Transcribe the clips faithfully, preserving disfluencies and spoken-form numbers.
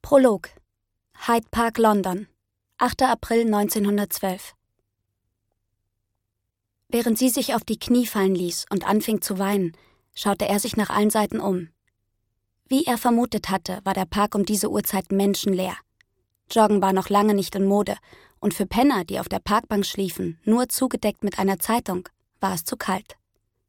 Prolog. Hyde Park, London. achter April neunzehnhundertzwölf. Während sie sich auf die Knie fallen ließ und anfing zu weinen, schaute er sich nach allen Seiten um. Wie er vermutet hatte, war der Park um diese Uhrzeit menschenleer. Joggen war noch lange nicht in Mode, und für Penner, die auf der Parkbank schliefen, nur zugedeckt mit einer Zeitung, war es zu kalt.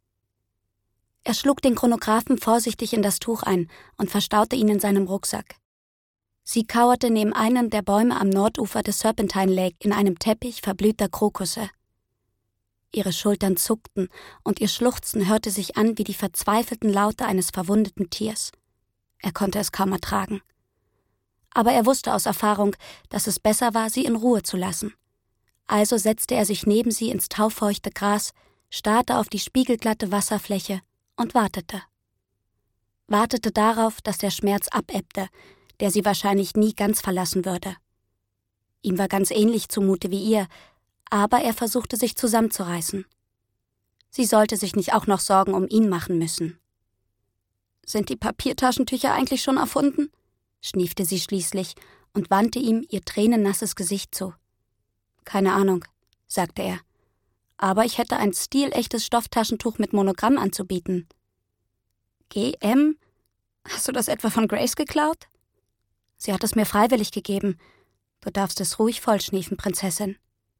Er schlug den Chronographen vorsichtig in das Tuch ein und verstaute ihn in seinem Rucksack. Sie kauerte neben einem der Bäume am Nordufer des Serpentine Lake in einem Teppich verblühter Krokusse. Ihre Schultern zuckten und ihr Schluchzen hörte sich an wie die verzweifelten Laute eines verwundeten Tiers. Er konnte es kaum ertragen. Aber er wusste aus Erfahrung, dass es besser war, sie in Ruhe zu lassen. Also setzte er sich neben sie ins taufeuchte Gras, starrte auf die spiegelglatte Wasserfläche und wartete. Wartete darauf, dass der Schmerz abebbte, der sie wahrscheinlich nie ganz verlassen würde. Ihm war ganz ähnlich zumute wie ihr, aber er versuchte sich zusammenzureißen. Sie sollte sich nicht auch noch Sorgen um ihn machen müssen. »Sind die Papiertaschentücher eigentlich schon erfunden?« schniefte sie schließlich und wandte ihm ihr tränennasses Gesicht zu. »Keine Ahnung«, sagte er. »Aber ich hätte ein stilechtes Stofftaschentuch mit Monogramm anzubieten.« »G M? Hast du das etwa von Grace geklaut?« »Sie hat es mir freiwillig gegeben. Du darfst es ruhig vollschniefen, Prinzessin.«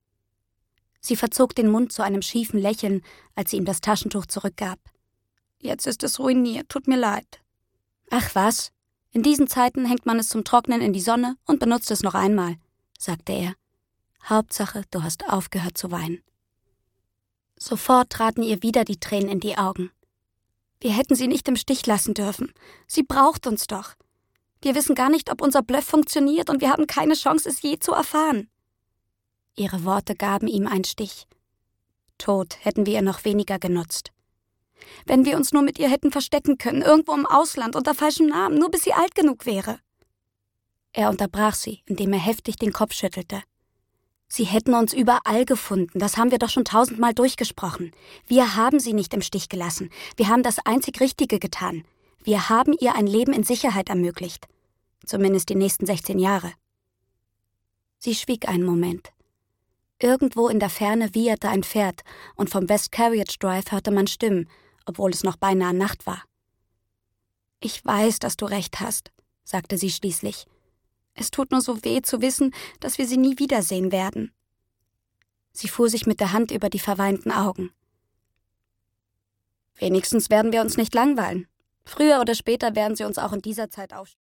Sie verzog den Mund zu einem schiefen Lächeln, als sie ihm das Taschentuch zurückgab. »Jetzt ist es ruiniert, tut mir leid.« »Ach was, in diesen Zeiten hängt man es zum Trocknen in die Sonne und benutzt es noch einmal«, sagte er. »Hauptsache, du hast aufgehört zu weinen.« Sofort traten ihr wieder die Tränen in die Augen. »Wir hätten sie nicht im Stich lassen dürfen. Sie braucht uns doch. Wir wissen gar nicht, ob unser Bluff funktioniert und wir haben keine Chance, es je zu erfahren.« Ihre Worte gaben ihm einen Stich. Tod hätten wir ihr noch weniger genutzt. Wenn wir uns nur mit ihr hätten verstecken können, irgendwo im Ausland, unter falschem Namen, nur bis sie alt genug wäre. Er unterbrach sie, indem er heftig den Kopf schüttelte. Sie hätten uns überall gefunden, das haben wir doch schon tausendmal durchgesprochen. Wir haben sie nicht im Stich gelassen. Wir haben das einzig Richtige getan. Wir haben ihr ein Leben in Sicherheit ermöglicht. Zumindest die nächsten sechzehn Jahre. Sie schwieg einen Moment. Irgendwo in der Ferne wieherte ein Pferd und vom West Carriage Drive hörte man Stimmen, obwohl es noch beinahe Nacht war. »Ich weiß, dass du recht hast«, sagte sie schließlich. »Es tut nur so weh zu wissen, dass wir sie nie wiedersehen werden.« Sie fuhr sich mit der Hand über die verweinten Augen. »Wenigstens werden wir uns nicht langweilen. Früher oder später werden sie uns auch in dieser Zeit aufstehen.«